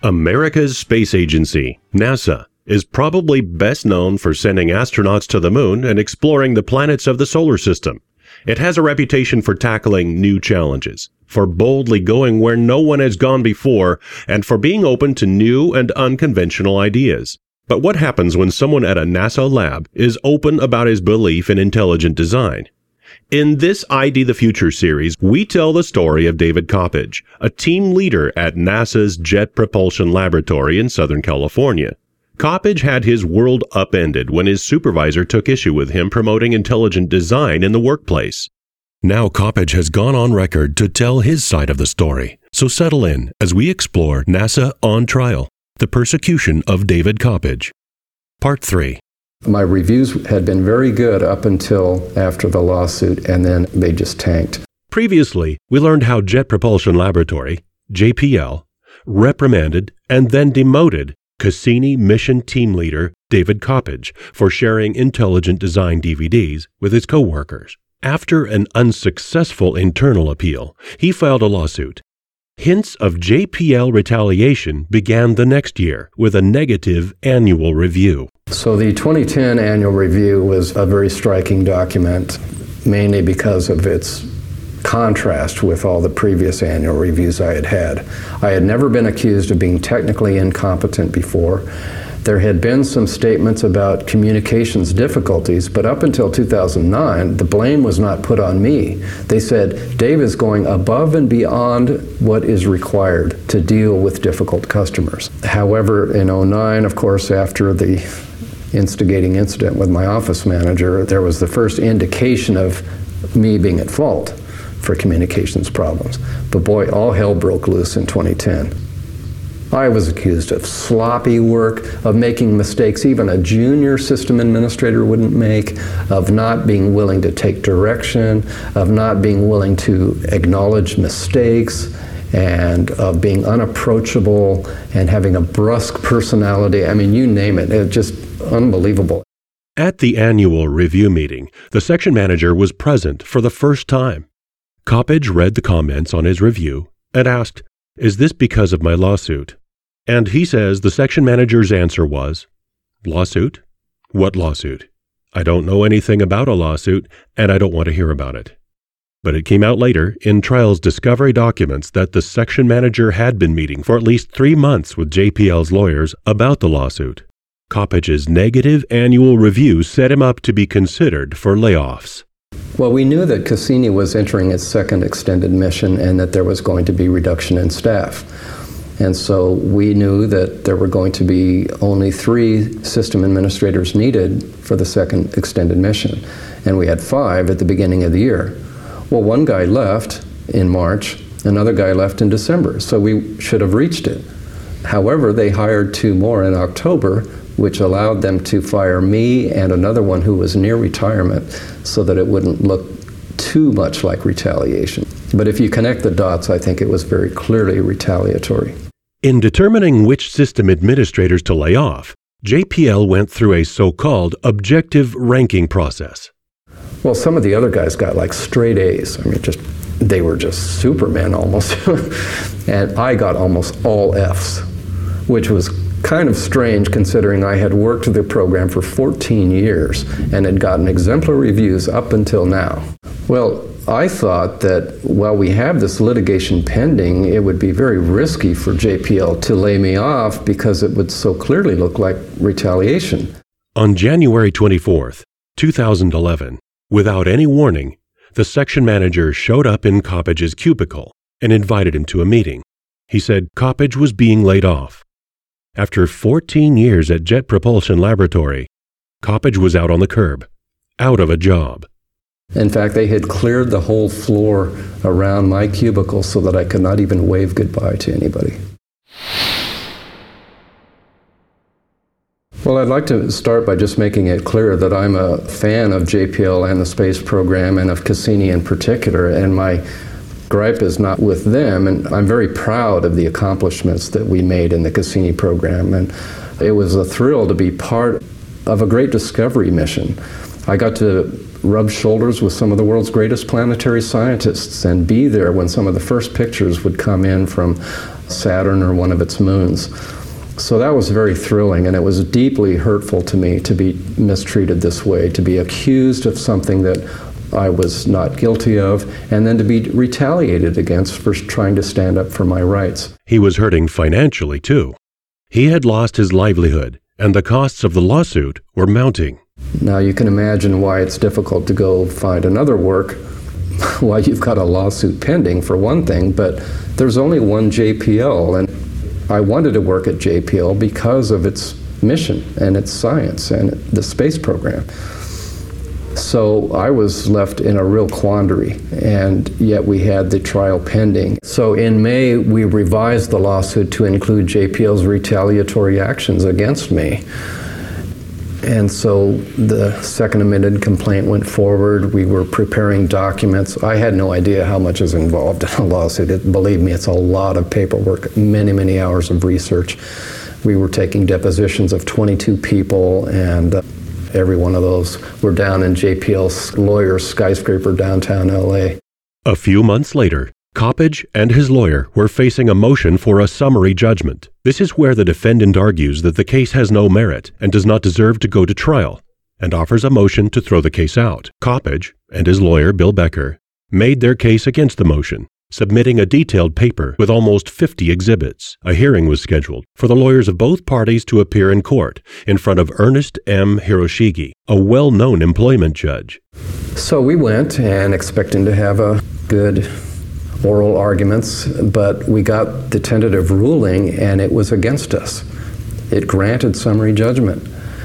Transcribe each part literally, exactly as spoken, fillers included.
America's space agency, NASA, is probably best known for sending astronauts to the moon and exploring the planets of the solar system. It has a reputation for tackling new challenges, for boldly going where no one has gone before, and for being open to new and unconventional ideas. But what happens when someone at a NASA lab is open about his belief in intelligent design? In this I D the Future series, we tell the story of David Coppage, a team leader at NASA's Jet Propulsion Laboratory in Southern California. Coppage had his world upended when his supervisor took issue with him promoting intelligent design in the workplace. Now Coppage has gone on record to tell his side of the story. So settle in as we explore NASA on Trial, the persecution of David Coppage. Part three. My reviews had been very good up until after the lawsuit, and then they just tanked. Previously, we learned how Jet Propulsion Laboratory, J P L, reprimanded and then demoted Cassini mission team leader David Coppage for sharing intelligent design D V Ds with his co-workers. After an unsuccessful internal appeal, he filed a lawsuit. Hints of J P L retaliation began the next year with a negative annual review. So the twenty ten annual review was a very striking document, mainly because of its contrast with all the previous annual reviews I had had. I had never been accused of being technically incompetent before. There had been some statements about communications difficulties, but up until two thousand nine, the blame was not put on me. They said, Dave is going above and beyond what is required to deal with difficult customers. However, in oh nine, of course, after the instigating incident with my office manager, there was the first indication of me being at fault for communications problems. But boy, all hell broke loose in twenty ten. I was accused of sloppy work, of making mistakes even a junior system administrator wouldn't make, of not being willing to take direction, of not being willing to acknowledge mistakes, and of being unapproachable and having a brusque personality. I mean, you name it. It's just unbelievable. At the annual review meeting, the section manager was present for the first time. Coppage read the comments on his review and asked, "Is this because of my lawsuit?" And he says the section manager's answer was, "Lawsuit? What lawsuit? I don't know anything about a lawsuit, and I don't want to hear about it." But it came out later in trial's discovery documents that the section manager had been meeting for at least three months with J P L's lawyers about the lawsuit. Coppage's negative annual review set him up to be considered for layoffs. Well, we knew that Cassini was entering its second extended mission and that there was going to be reduction in staff. And so we knew that there were going to be only three system administrators needed for the second extended mission. And we had five at the beginning of the year. Well, one guy left in March, another guy left in December, so we should have reached it. However, they hired two more in October, which allowed them to fire me and another one who was near retirement so that it wouldn't look too much like retaliation. But if you connect the dots, I think it was very clearly retaliatory. In determining which system administrators to lay off, J P L went through a so-called objective ranking process. Well, some of the other guys got like straight A's. I mean, just they were just supermen almost. And I got almost all F's, which was kind of strange considering I had worked the program for fourteen years and had gotten exemplary reviews up until now. Well, I thought that while we have this litigation pending, it would be very risky for J P L to lay me off because it would so clearly look like retaliation. On January twenty-fourth, two thousand eleven, without any warning, the section manager showed up in Coppage's cubicle and invited him to a meeting. He said Coppage was being laid off. After fourteen years at Jet Propulsion Laboratory, Coppage was out on the curb, out of a job. In fact, they had cleared the whole floor around my cubicle so that I could not even wave goodbye to anybody. Well, I'd like to start by just making it clear that I'm a fan of J P L and the space program and of Cassini in particular, and my gripe is not with them, and I'm very proud of the accomplishments that we made in the Cassini program, and it was a thrill to be part of a great discovery mission. I got to rub shoulders with some of the world's greatest planetary scientists and be there when some of the first pictures would come in from Saturn or one of its moons. So that was very thrilling, and it was deeply hurtful to me to be mistreated this way, to be accused of something that I was not guilty of, and then to be retaliated against for trying to stand up for my rights. He was hurting financially, too. He had lost his livelihood, and the costs of the lawsuit were mounting. Now you can imagine why it's difficult to go find another work while you've got a lawsuit pending, for one thing, but there's only one J P L, and I wanted to work at J P L because of its mission and its science and the space program. So I was left in a real quandary, and yet we had the trial pending. So in May, we revised the lawsuit to include J P L's retaliatory actions against me. And so the second amended complaint went forward. We were preparing documents. I had no idea how much is involved in a lawsuit. It, believe me, it's a lot of paperwork, many, many hours of research. We were taking depositions of twenty-two people, and uh, every one of those were down in J P L's lawyer's skyscraper downtown L A. A few months later, Coppedge and his lawyer were facing a motion for a summary judgment. This is where the defendant argues that the case has no merit and does not deserve to go to trial, and offers a motion to throw the case out. Coppedge and his lawyer, Bill Becker, made their case against the motion, submitting a detailed paper with almost fifty exhibits. A hearing was scheduled for the lawyers of both parties to appear in court in front of Ernest M. Hiroshige, a well-known employment judge. So we went and expecting to have a good oral arguments, but we got the tentative ruling and it was against us. It granted summary judgment,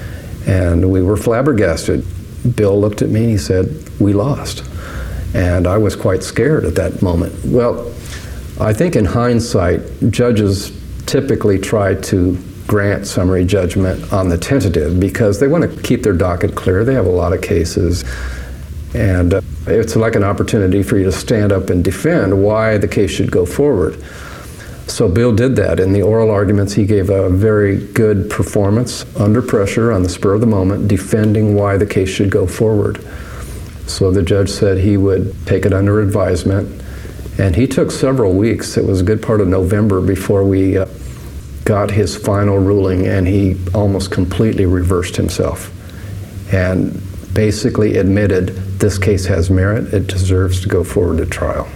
and we were flabbergasted. Bill looked at me and he said, "We lost." And I was quite scared at that moment. Well, I think in hindsight, judges typically try to grant summary judgment on the tentative because they want to keep their docket clear. They have a lot of cases. And uh, it's like an opportunity for you to stand up and defend why the case should go forward. So Bill did that. In the oral arguments, he gave a very good performance under pressure on the spur of the moment, defending why the case should go forward. So the judge said he would take it under advisement, and he took several weeks. It was a good part of November before we uh, got his final ruling, and he almost completely reversed himself and basically admitted this case has merit, it deserves to go forward to trial.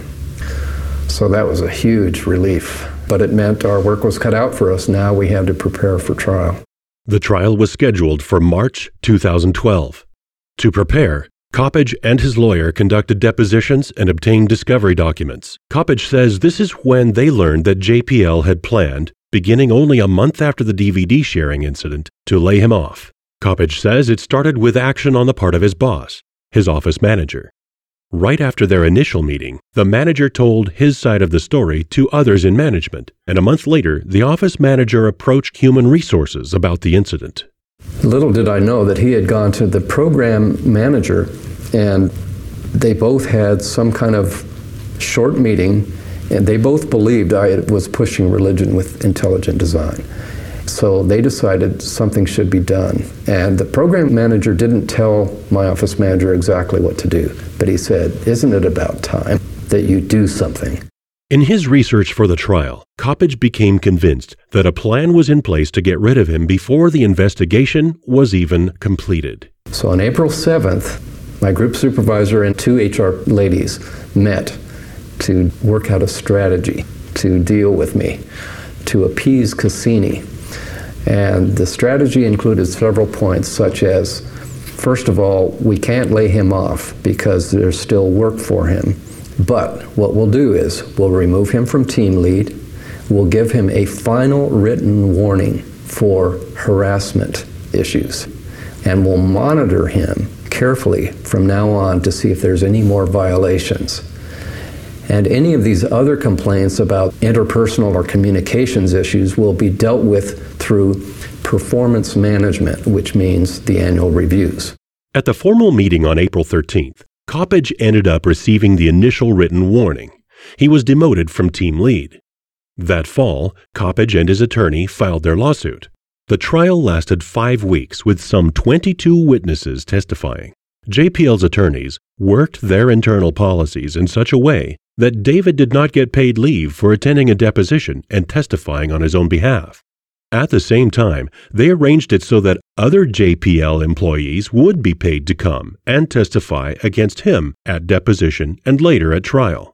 So that was a huge relief, but it meant our work was cut out for us. Now we had to prepare for trial. The trial was scheduled for March two thousand twelve. To prepare, Coppedge and his lawyer conducted depositions and obtained discovery documents. Coppedge says this is when they learned that J P L had planned, beginning only a month after the D V D sharing incident, to lay him off. Coppedge says it started with action on the part of his boss, his office manager. Right after their initial meeting, the manager told his side of the story to others in management, and a month later, the office manager approached Human Resources about the incident. Little did I know that he had gone to the program manager, and they both had some kind of short meeting, and they both believed I was pushing religion with intelligent design. So they decided something should be done. And the program manager didn't tell my office manager exactly what to do, but he said, "Isn't it about time that you do something?" In his research for the trial, Coppedge became convinced that a plan was in place to get rid of him before the investigation was even completed. So on April seventh, my group supervisor and two H R ladies met to work out a strategy to deal with me, to appease Cassini. And the strategy included several points, such as, first of all, we can't lay him off because there's still work for him. But what we'll do is we'll remove him from team lead. We'll give him a final written warning for harassment issues. And we'll monitor him carefully from now on to see if there's any more violations. And any of these other complaints about interpersonal or communications issues will be dealt with through performance management, which means the annual reviews. At the formal meeting on April thirteenth, Coppedge ended up receiving the initial written warning. He was demoted from team lead. That fall, Coppedge and his attorney filed their lawsuit. The trial lasted five weeks with some twenty-two witnesses testifying. J P L's attorneys worked their internal policies in such a way that David did not get paid leave for attending a deposition and testifying on his own behalf. At the same time, they arranged it so that other J P L employees would be paid to come and testify against him at deposition and later at trial.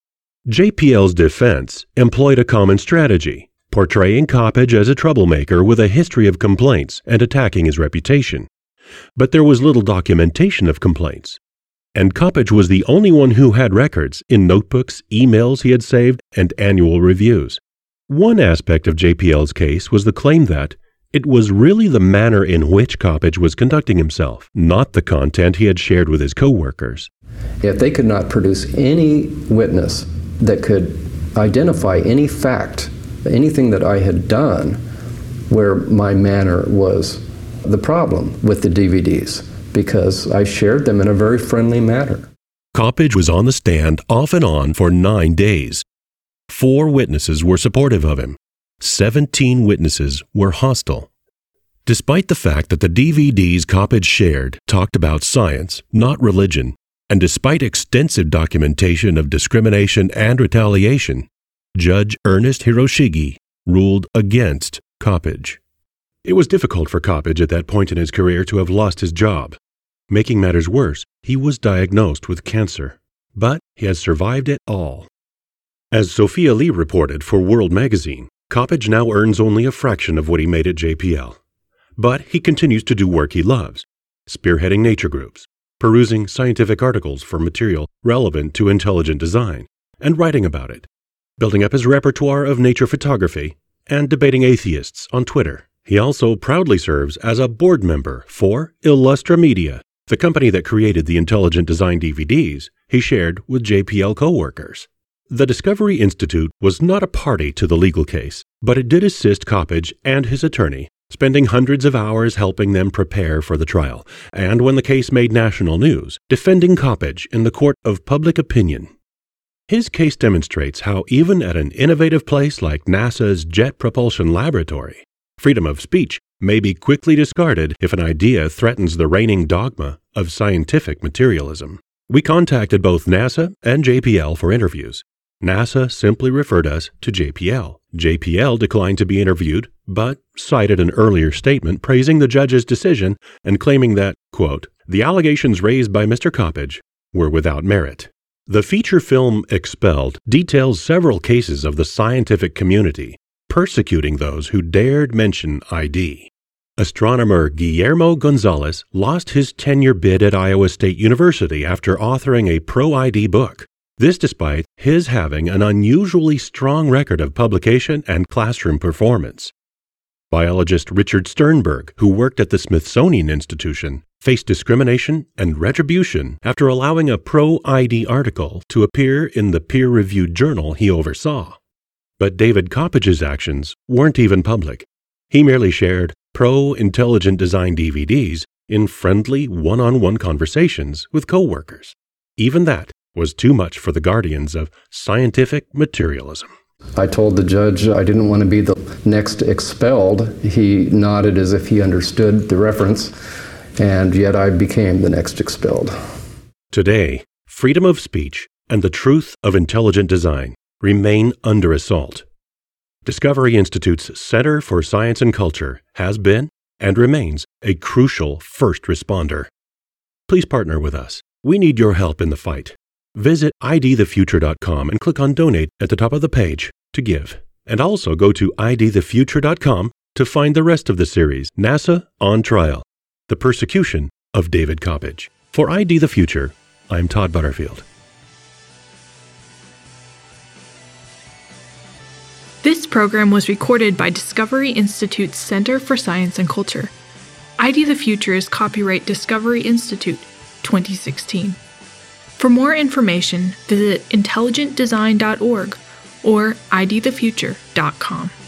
J P L's defense employed a common strategy, portraying Coppedge as a troublemaker with a history of complaints and attacking his reputation. But there was little documentation of complaints, and Coppedge was the only one who had records in notebooks, emails he had saved, and annual reviews. One aspect of J P L's case was the claim that it was really the manner in which Coppedge was conducting himself, not the content he had shared with his co-workers. If they could not produce any witness that could identify any fact, anything that I had done where my manner was the problem with the D V Ds, because I shared them in a very friendly manner. Coppedge was on the stand off and on for nine days. Four witnesses were supportive of him. Seventeen witnesses were hostile. Despite the fact that the D V Ds Coppedge shared talked about science, not religion, and despite extensive documentation of discrimination and retaliation, Judge Ernest Hiroshige ruled against Coppedge. It was difficult for Coppedge at that point in his career to have lost his job. Making matters worse, he was diagnosed with cancer, but he has survived it all. As Sophia Lee reported for World Magazine, Coppedge now earns only a fraction of what he made at J P L. But he continues to do work he loves, spearheading nature groups, perusing scientific articles for material relevant to intelligent design, and writing about it, building up his repertoire of nature photography, and debating atheists on Twitter. He also proudly serves as a board member for Illustra Media, the company that created the intelligent design D V Ds he shared with J P L co-workers. The Discovery Institute was not a party to the legal case, but it did assist Coppedge and his attorney, spending hundreds of hours helping them prepare for the trial, and when the case made national news, defending Coppedge in the court of public opinion. His case demonstrates how even at an innovative place like NASA's Jet Propulsion Laboratory, freedom of speech may be quickly discarded if an idea threatens the reigning dogma of scientific materialism. We contacted both NASA and J P L for interviews. NASA simply referred us to J P L. J P L declined to be interviewed, but cited an earlier statement praising the judge's decision and claiming that, quote, the allegations raised by Mister Coppedge were without merit. The feature film Expelled details several cases of the scientific community persecuting those who dared mention I D. Astronomer Guillermo Gonzalez lost his tenure bid at Iowa State University after authoring a pro-I D book. This despite his having an unusually strong record of publication and classroom performance. Biologist Richard Sternberg, who worked at the Smithsonian Institution, faced discrimination and retribution after allowing a pro-I D article to appear in the peer-reviewed journal he oversaw. But David Coppedge's actions weren't even public. He merely shared pro-intelligent design D V Ds in friendly one-on-one conversations with co-workers. Even that was too much for the guardians of scientific materialism. I told the judge I didn't want to be the next expelled. He nodded as if he understood the reference, and yet I became the next expelled. Today, freedom of speech and the truth of intelligent design remain under assault. Discovery Institute's Center for Science and Culture has been and remains a crucial first responder. Please partner with us. We need your help in the fight. Visit I D the future dot com and click on Donate at the top of the page to give. And also go to I D the future dot com to find the rest of the series, NASA on Trial, The Persecution of David Coppedge. For I D the Future, I'm Todd Butterfield. This program was recorded by Discovery Institute's Center for Science and Culture. I D the Future is copyright Discovery Institute, twenty sixteen. For more information, visit intelligent design dot org or I D the future dot com.